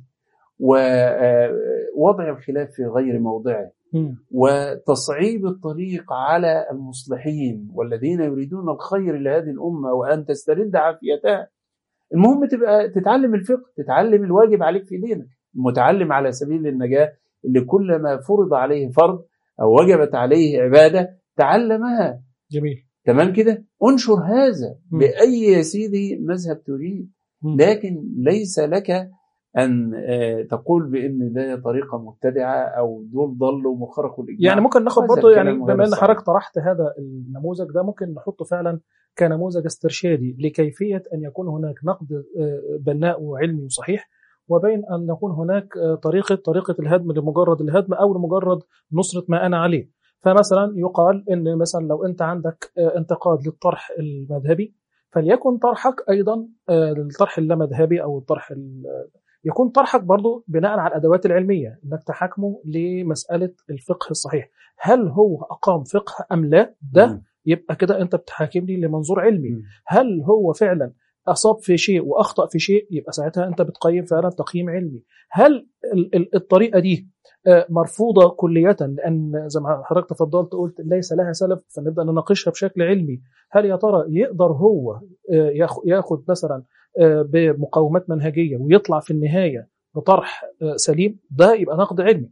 ووضع الخلاف في غير موضعه وتصعيب الطريق على المصلحين والذين يريدون الخير لهذه الامه وان تسترد عافيتها. المهم تبقى تتعلم الفقه، تتعلم الواجب عليك في دينك. المتعلم على سبيل النجاة اللي كلما فرض عليه فرض أو وجبت عليه عبادة تعلمها. جميل. تمام كده. انشر هذا بأي يا سيدي مذهب تريد، لكن ليس لك أن تقول بأن ده طريقة مبتدعة أو دول ضلوا وخرقوا الإجماع. يعني ممكن ناخد برضه، يعني بما أن حضرتك طرحت هذا النموذج ده، ممكن نحطه فعلا كنموذج استرشادي لكيفية أن يكون هناك نقد بناء وعلمي وصحيح، وبين أن يكون هناك طريقة الهدم لمجرد الهدم أو لمجرد نصرة ما أنا عليه. فمثلا يقال أن مثلا لو أنت عندك انتقاد للطرح المذهبي، فليكن طرحك أيضا الطرح اللامذهبي أو الطرح يكون طرحك برضو بناء على الأدوات العلمية، أنك تحاكمه لمسألة الفقه الصحيح، هل هو أقام فقه أم لا؟ ده يبقى كده أنت بتحاكمني لمنظور علمي. هل هو فعلا أصاب في شيء وأخطأ في شيء؟ يبقى ساعتها أنت بتقيم فعلا تقييم علمي. هل الطريقة دي مرفوضة كلية لأن زي ما حضرتك تفضلت قلت ليس لها سلف، فنبدأ نناقشها بشكل علمي. هل يا ترى يقدر هو ياخد مثلا بمقاومات منهجية ويطلع في النهاية بطرح سليم؟ ده يبقى نقد علمي.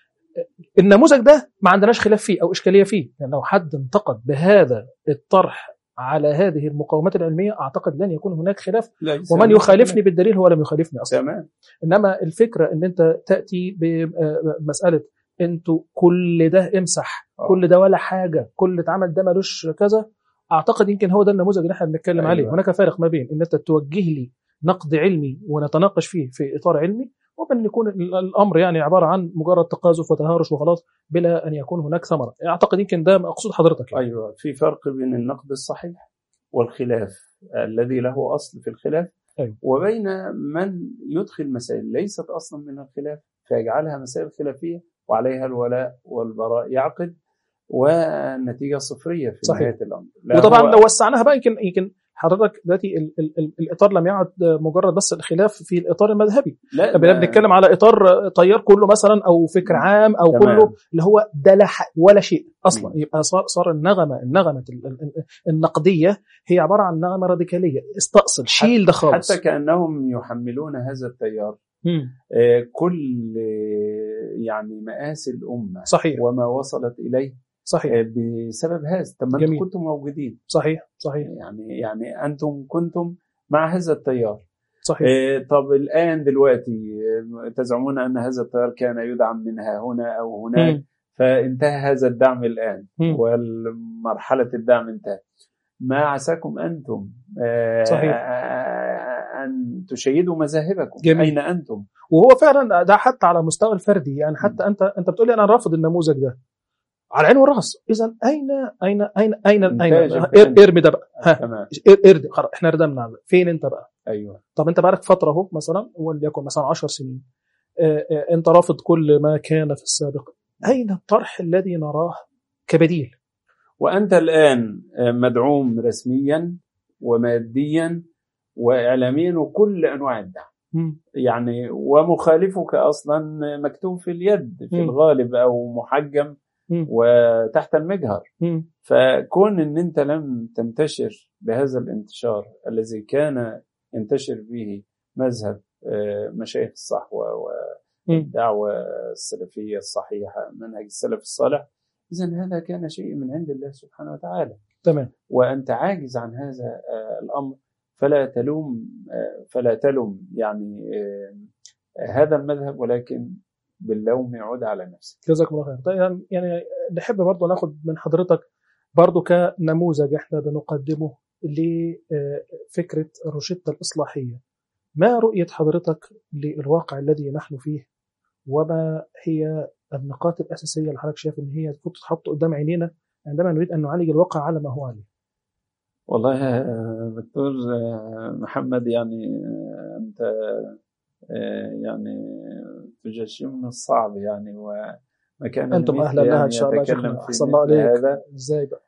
النموذج ده ما عندناش خلاف فيه أو إشكالية فيه، يعني لو حد انتقد بهذا الطرح على هذه المقاومات العلمية أعتقد لن يكون هناك خلاف، ومن يخالفني بالدليل هو لم يخالفني أصلا. تمام. إنما الفكرة أن أنت تأتي بمسألة أنتوا كل ده امسح، كل ده ولا حاجة، كل اللي اتعمل ده ملوش كذا، أعتقد يمكن هو ده النموذج اللي احنا بنتكلم عليه. هناك فارق ما بين أن أنت توجه لي نقد علمي ونتناقش فيه في إطار علمي، وبين يكون الأمر يعني عبارة عن مجرد تقاذف وتهارش وخلاص بلا أن يكون هناك ثمرة. أعتقد يمكن ده مقصود حضرتك يعني. أيوة، في فرق بين النقد الصحيح والخلاف الذي له أصل في الخلاف، أيوة. وبين من يدخل مسائل ليست أصلا من الخلاف فيجعلها مسائل خلافية وعليها الولاء والبراء يعقد، والنتيجة صفرية في نهاية الأمر. وطبعا لو وسعناها بقى يمكن حضرتك دلوقتي الإطار لم يعد مجرد بس الخلاف في الإطار المذهبي، لا بنتكلم على إطار تيار كله مثلا أو فكر عام أو تمام. كله اللي هو ده ولا شيء أصلا. يبقى صار النغمة النقدية هي عبارة عن نغمة راديكالية، استأصل شيل ده خالص. حتى كأنهم يحملون هذا التيار كل يعني مآسي الأمة صحيح. وما وصلت إليه صحيح بسبب هذا. طب ما انتم كنتم موجودين. صحيح يعني انتم كنتم مع هذا التيار. صحيح. طب الآن دلوقتي تزعمون أن هذا التيار كان يدعم من هنا أو هناك فانتهى هذا الدعم الآن والمرحلة الدعم انتهت. ما عساكم أنتم أن تشيدوا مذاهبكم. أين أنتم؟ وهو فعلا ده حتى على مستوى الفردي، يعني حتى أنت بتقولي أنا رافض النموذج ده على العين والراس. إذا أين ارمي ده بقى؟ ارمي خلاص، احنا ردمنا. فين انت بقى؟ ايوه. طب انت بقالك فتره اهو مثلا وليكن مثلا 10 سنين انت رافض كل ما كان في السابق. اين الطرح الذي نراه كبديل؟ وانت الان مدعوم رسميا وماديا واعلاميا وكل انواع الدعم. يعني ومخالفك اصلا مكتوب في اليد في الغالب او محجم وتحت المجهر. فكون ان انت لم تنتشر بهذا الانتشار الذي كان ينتشر به مذهب مشايخ الصحوة والدعوة السلفية الصحيحة منهج السلف الصالح، إذن هذا كان شيء من عند الله سبحانه وتعالى. تمام. وأنت عاجز عن هذا الأمر فلا تلوم يعني هذا المذهب، ولكن باللوم يعود على نفسك. جزاكم الله خير. طيب يعني نحب برضه ناخد من حضرتك برضه كنموذج احنا بنقدمه لفكرة الروشتة الإصلاحية، ما رؤية حضرتك للواقع الذي نحن فيه، وما هي النقاط الأساسية اللي حضرتك شايف إن هي المفروض تتحط قدام عينينا عندما نريد أن نعالج الواقع على ما هو عليه؟ والله يا دكتور محمد، يعني أنت يعني تجشم من الصعب يعني، وما كان أنتم أهلا لها إن شاء الله. أحسن الله عليك. هذا إزاي بقى؟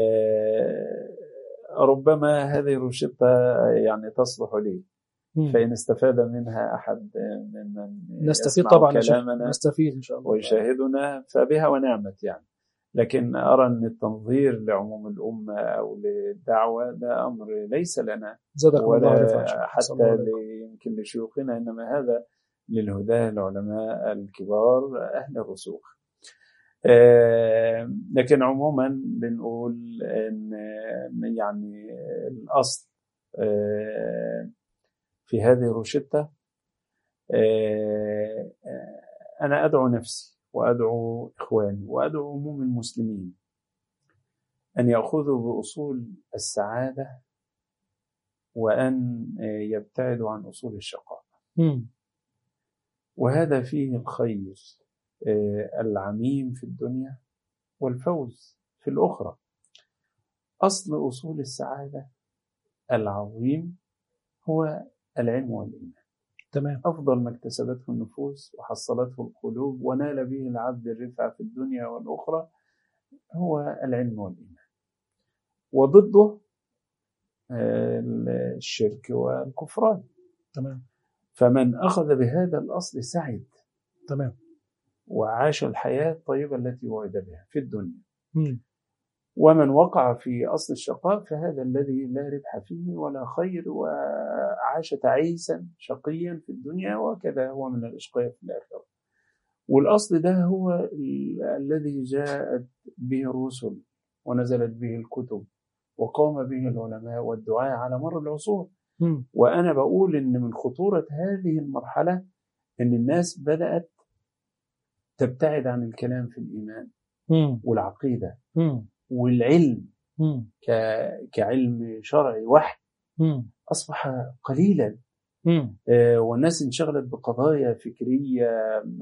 ربما هذه الروشتة يعني تصلح لي، فإن استفاد منها أحد ممن نستفيد طبعا كلامنا نستفيد إن شاء الله ويشاهدنا فبها ونعمت يعني. لكن أرى أن التنظير لعموم الأمة أو للدعوة ده أمر ليس لنا ولا حتى يمكن لشيوخنا، إنما هذا للهداة العلماء الكبار أهل الرسوخ. لكن عموما بنقول إن يعني الأصل في هذه الروشتة أنا أدعو نفسي وأدعو إخواني وأدعو عموم المسلمين أن يأخذوا بأصول السعادة وأن يبتعدوا عن أصول الشقاء. وهذا فيه الخير العميم في الدنيا والفوز في الأخرى. أصل أصول السعادة العظيم هو العلم والإيمان. تمام. أفضل ما اكتسبته النفوس وحصلته القلوب ونال به العبد الرفعة في الدنيا والأخرى هو العلم والإيمان، وضده الشرك والكفران. تمام. فمن أخذ بهذا الأصل سعد. تمام. وعاش الحياة الطيبة التي وعد بها في الدنيا. ومن وقع في أصل الشقاء فهذا الذي لا ربح فيه ولا خير، وعاش تعيسا شقيا في الدنيا، وكذا هو من الأشقياء في الآخرة. والأصل ده هو الذي جاءت به الرسل ونزلت به الكتب وقام به العلماء والدعاء على مر العصور. وأنا بقول إن من خطورة هذه المرحلة إن الناس بدأت تبتعد عن الكلام في الإيمان والعقيدة والعلم كعلم شرعي وحي، أصبح قليلا. والناس انشغلت بقضايا فكرية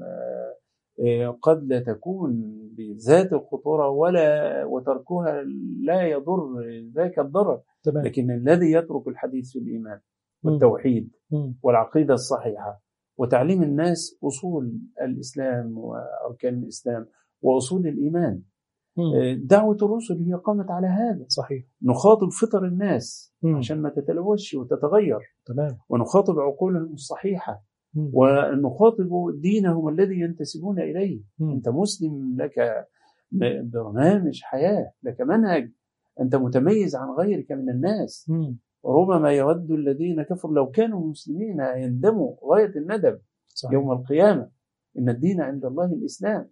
قد لا تكون بذات الخطورة وتركها لا يضر ذاك الضرر. لكن الذي يترك الحديث في الإيمان والتوحيد والعقيدة الصحيحة وتعليم الناس أصول الإسلام وأركان الإسلام وأصول الإيمان، دعوة الرسل هي قامت على هذا. صحيح. نخاطب فطر الناس عشان ما تتلوثش وتتغير. تمام. ونخاطب عقولهم الصحيحة ونخاطب دينهم الذي ينتسبون إليه. أنت مسلم، لك برنامج حياة، لك منهج، أنت متميز عن غيرك من الناس. ربما يود الذين كفروا لو كانوا مسلمين يندموا غاية الندم. صحيح. يوم القيامة إن الدين عند الله الإسلام.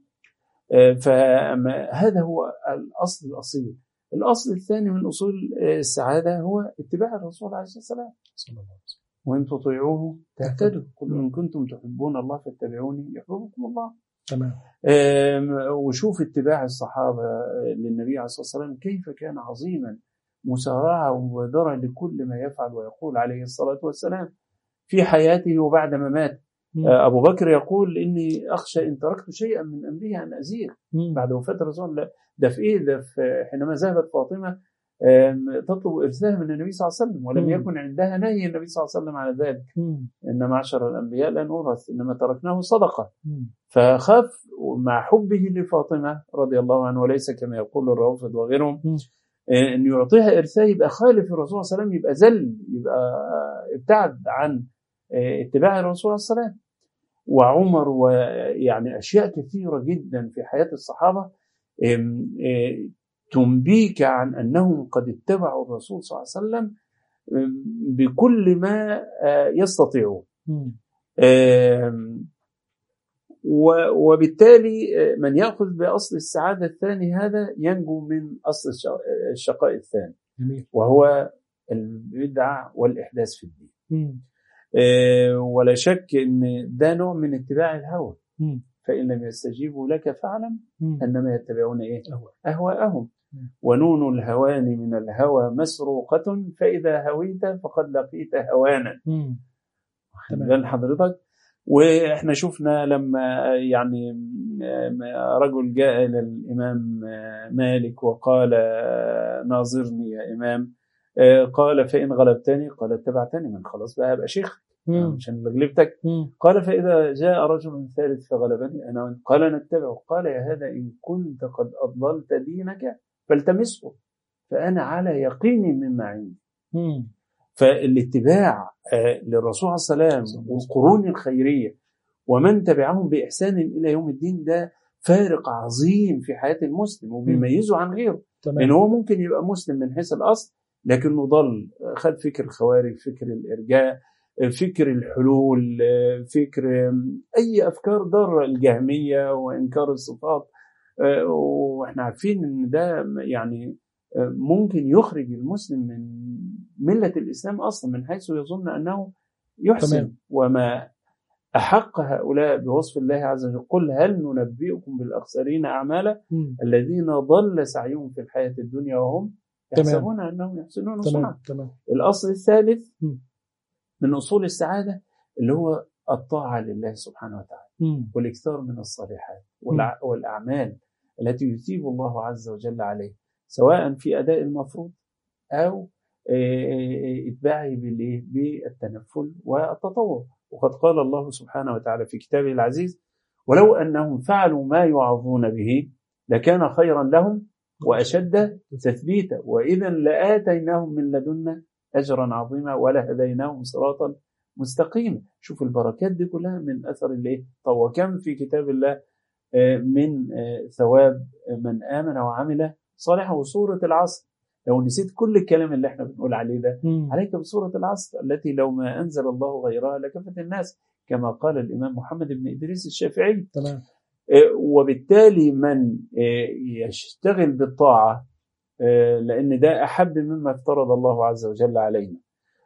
فهذا هو الأصل الأصيل. الأصل الثاني من أصول السعادة هو اتباع الرسول عليه الصلاة والسلام صلى الله عليه وسلم. وإن تطيعوه تهتدوا، قل إن كنتم تحبون الله فاتبعوني يحببكم الله. تمام. وشوف اتباع الصحابة للنبي عليه الصلاة والسلام كيف كان عظيما، مسارعة ومبادرة لكل ما يفعل ويقول عليه الصلاة والسلام في حياته وبعد ما مات. أبو بكر يقول إني أخشى إن تركت شيئا من أمره أن أزيغ بعد وفاة الرسول. ده في إيه؟ ده في حينما ذهبت فاطمة تطلب إرثها من النبي صلى الله عليه وسلم، ولم يكن عندها نهي النبي صلى الله عليه وسلم على ذلك. إن معشر الأنبياء لا نورث إنما تركناه صدقة. فخاف مع حبه لفاطمة رضي الله عنه، وليس كما يقول الروافض وغيرهم أن يعطيها إرثها يبقى خالف الرسول صلى الله عليه وسلم، يبقى زل، يبقى ابتعد عن اتباع الرسول صلى الله عليه وسلم. وعمر، ويعني أشياء كثيرة جدا في حياة الصحابة تنبيك عن أنهم قد اتبعوا الرسول صلى الله عليه وسلم بكل ما يستطيعون. وبالتالي من يأخذ بأصل السعادة الثاني هذا ينجو من أصل الشقاء الثاني، وهو البدعة والإحداث في الدين. ولا شك أن ده نوع من اتباع الهوى. فإن لم يستجيبوا لك فاعلم أنما يتبعون أهواءهم. ونون الهوان من الهوى مسروقة، فإذا هويت فقد لقيت هوانا. لأن حضرتك، وإحنا شفنا لما يعني رجل جاء إلى الإمام مالك وقال ناظرني يا إمام، قال فإن غلبتني قال اتبعتني، من خلاص بقى أبقى شيخ عشان غلبتك. قال فإذا جاء رجل ثالث فغلبني أنا قال نتبعه. قال يا هذا إن كنت قد أضللت دينك فالتمسه فأنا على يقين مما عندي. فالاتباع للرسول صلى الله عليه وسلم والقرون الخيرية ومن تبعهم بإحسان إلى يوم الدين ده فارق عظيم في حياة المسلم وبيميزه عن غيره. لأن هو ممكن يبقى مسلم من حيث الأصل لكنه ضل، خد فكر الخوارج، فكر الإرجاء، فكر الحلول، فكر أي أفكار ضارة، الجهمية وإنكار الصفات. وإحنا عارفين إن ده يعني ممكن يخرج المسلم من ملة الإسلام أصلا من حيث يظن أنه يحسن. وما أحق هؤلاء بوصف الله عز وجل. قل هل ننبئكم بالأخسرين أعمالا الذين ضل سعيهم في الحياة الدنيا وهم يحسبون أنهم يحسنون صنعا. الأصل الثالث من أصول السعادة اللي هو الطاعة لله سبحانه وتعالى والإكثار من الصالحات والأعمال التي يثيب الله عز وجل عليه، سواء في أداء المفروض أو إتباعه بالتنفل والتطوع. وقد قال الله سبحانه وتعالى في كتابه العزيز: ولو أنهم فعلوا ما يوعظون به لكان خيرا لهم وأشد تثبيتا وإذا لآتيناهم من لدنا أجرا عظيما ولهديناهم صراطا مستقيما. شوف البركات دي كلها من أثر الطاعة. وكم في كتاب الله من ثواب من آمن وعمل صالحا. وسورة العصر، لو نسيت كل الكلام اللي احنا بنقول عليه ده، عليك بسورة العصر التي لو ما أنزل الله غيرها لكفت الناس، كما قال الإمام محمد بن إدريس الشافعي. تمام. وبالتالي من يشتغل بالطاعة، لأن ده أحب مما افترض الله عز وجل علينا،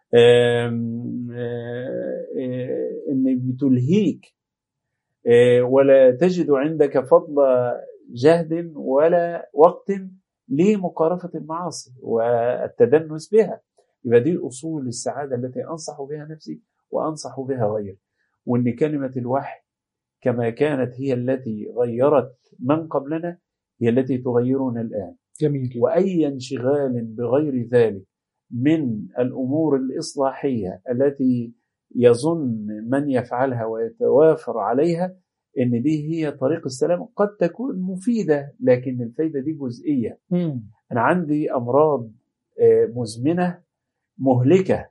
إن بتلهيك ولا تجد عندك فضل جهد ولا وقت لمقارفة المعاصي والتدنس بها. يبقى دي أصول السعادة التي أنصح بها نفسي وأنصح بها غيري. وإن كلمة الوحي كما كانت هي التي غيرت من قبلنا هي التي تغيرنا الآن. جميل. وأي انشغال بغير ذلك من الأمور الإصلاحية التي يظن من يفعلها ويتوافر عليها إن دي هي طريق السلام، قد تكون مفيدة لكن الفايدة دي جزئية. أنا عندي أمراض مزمنة مهلكة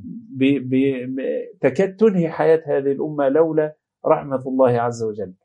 تكاد تنهي حياة هذه الأمة لولا رحمة الله عز وجل.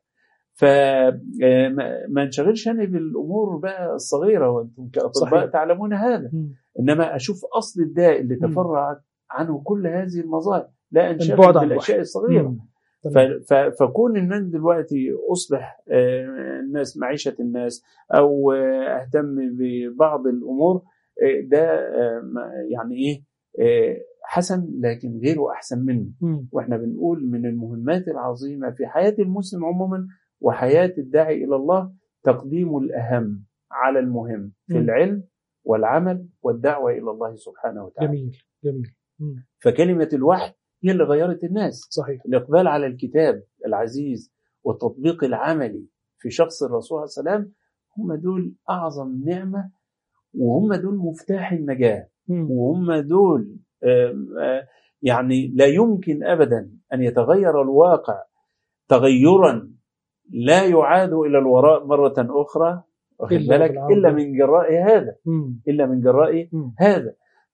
فما نشغلش أنا بالأمور بقى الصغيرة، وأنتم كأطباء تعلمون هذا. إنما أشوف أصل الداء اللي تفرعت عنه كل هذه المظاهر، لا أنشغل بالأشياء الصغيرة. فكون ان انا دلوقتي اصلح الناس، معيشه الناس، او اهتم ببعض الامور، ده يعني ايه حسن، لكن غيره احسن منه. واحنا بنقول من المهمات العظيمه في حياه المسلم عموما وحياه الداعي الى الله تقديم الاهم على المهم في العلم والعمل والدعوه الى الله سبحانه وتعالى. جميل جميل. فكلمه الوحي هي اللي غيرت الناس. صحيح. الإقبال على الكتاب العزيز والتطبيق العملي في شخص الرسول صلى الله عليه وسلم هم دول أعظم نعمة، وهم دول مفتاح النجاة، وهم دول يعني لا يمكن أبدا أن يتغير الواقع تغيرا لا يعاد إلى الوراء مرة أخرى إلا من جراء هذا. إلا من جراء هذا.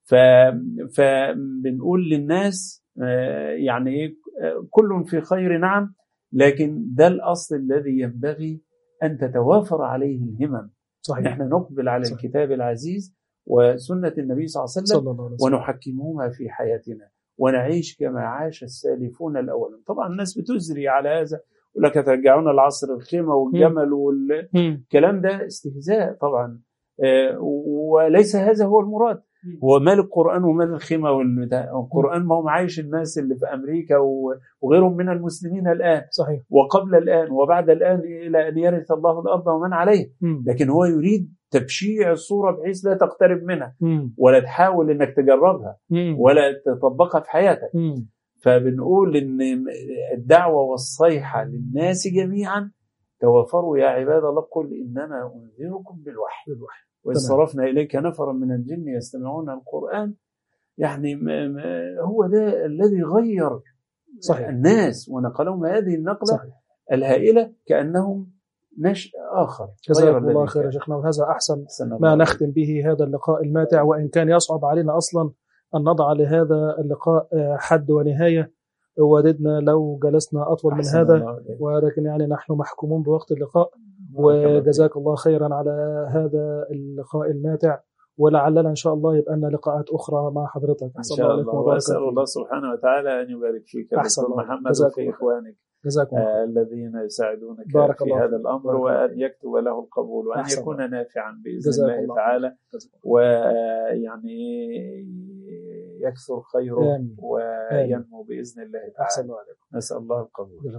فبنقول للناس يعني إيه، كل في خير نعم، لكن ده الأصل الذي ينبغي أن تتوافر عليه الهمم. صحيح. نحن نقبل على صحيح. الكتاب العزيز وسنة النبي صلى الله عليه وسلم ونحكمهما في حياتنا ونعيش كما عاش السالفون الأولون. طبعا الناس بتزري على هذا، يقول لك ترجعون العصر الخيمة والجمل والكلام ده استهزاء طبعا، وليس هذا هو المراد. هو مال القرآن ومال الخيمة والقرآن ما هو عايش الناس اللي في أمريكا وغيرهم من المسلمين الآن. صحيح. وقبل الآن وبعد الآن إلى أن يرث الله الأرض ومن عليه. لكن هو يريد تبشيع الصورة بحيث لا تقترب منها ولا تحاول أنك تجربها ولا تطبقها في حياتك. فبنقول أن الدعوة والصيحة للناس جميعا توافروا يا عباد الله، قل إنما أنذركم بالوحي. وإذ صرفنا إليك نفرا من الجن يستمعون القرآن. يعني هو ده الذي غير صحيح. الناس ونقلهم هذه النقلة صحيح. الهائلة كأنهم نشأ آخر. جزاكم الله خير يا شيخنا، وهذا أحسن ما نختم به هذا اللقاء الماتع، وإن كان يصعب علينا أصلا أن نضع لهذا اللقاء حد ونهاية، وددنا لو جلسنا أطول من هذا، ولكن يعني نحن محكومون بوقت اللقاء. وجزاك الله خيرا على هذا اللقاء الماتع، ولعلنا إن شاء الله يبقى لنا لقاءات أخرى مع حضرتك. إن شاء الله. وأسأل الله سبحانه وتعالى أن يبارك فيك دكتور محمد وفي إخوانك الذين يساعدونك في هذا الأمر، وأن يكتب له القبول وأن يكون نافعا بإذن الله تعالى، ويعني يكثر خيره آمين. وينمو بإذن الله تعالى. أحسن الله عليكم. نسأل الله القبول.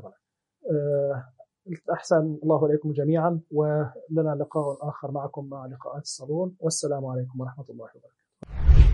أحسن الله عليكم جميعا، ولنا لقاء آخر معكم مع لقاءات الصالون، والسلام عليكم ورحمة الله وبركاته.